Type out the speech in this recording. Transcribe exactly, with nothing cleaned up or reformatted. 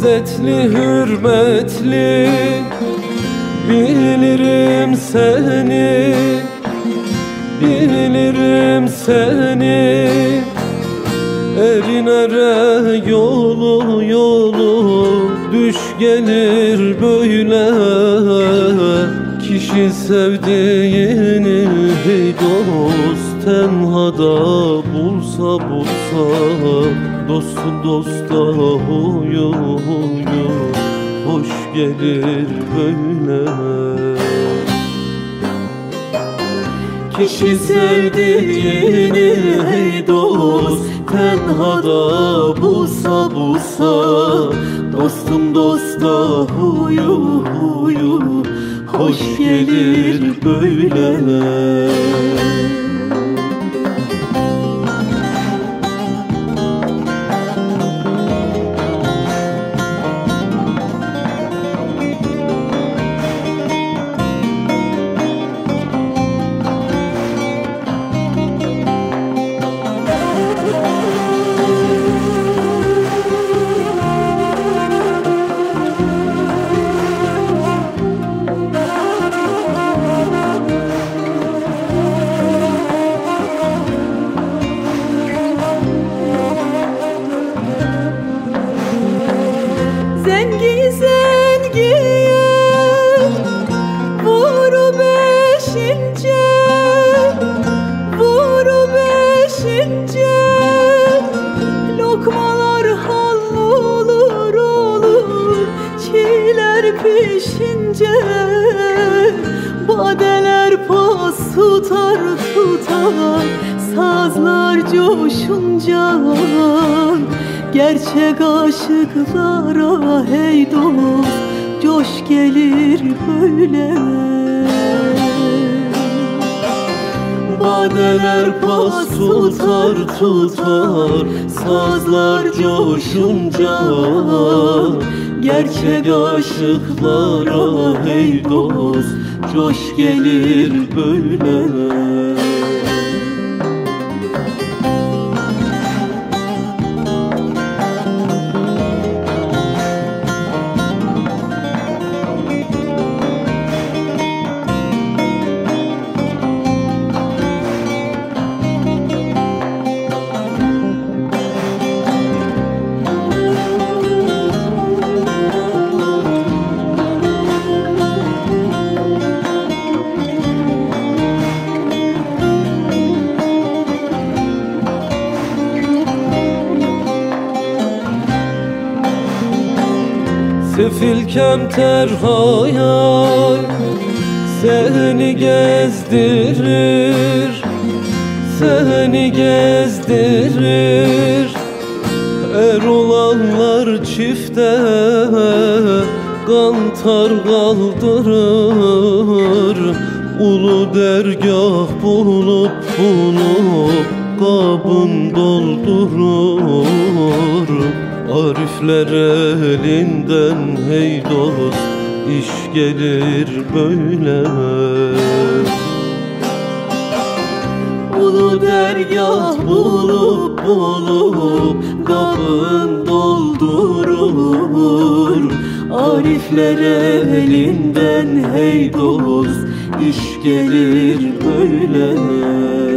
İzzetli, hürmetli bilirim seni, bilirim seni. Erin ere yolu yolu düş gelir böyle. Kişi sevdiğini hey dost tenhada bulsa bulsa, dostu dosta huyu huyu hoş gelir böyle. Kişi sevdiğini hey dost tenhada bulsa bulsa, dostum dosta huyu huyu hoş gelir böyle. Pişince badeler pas tutar tutar, sazlar coşunca gerçek aşıklara hey dost coş gelir böyle. Badeler pas tutar tutar, sazlar coşunca gerçek aşıklara hey dost coş gelir böyle. Sefil kemter hayal seni gezdirir, seni gezdirir. Er olanlar çifte kantar kaldırır, ulu dergah bulup bulup kabın doldurur. Arifler elinden hey dost iş gelir böyle. Ulu dergah bulup bulup kabın doldurur. Arifler elinden hey dost iş gelir böyle.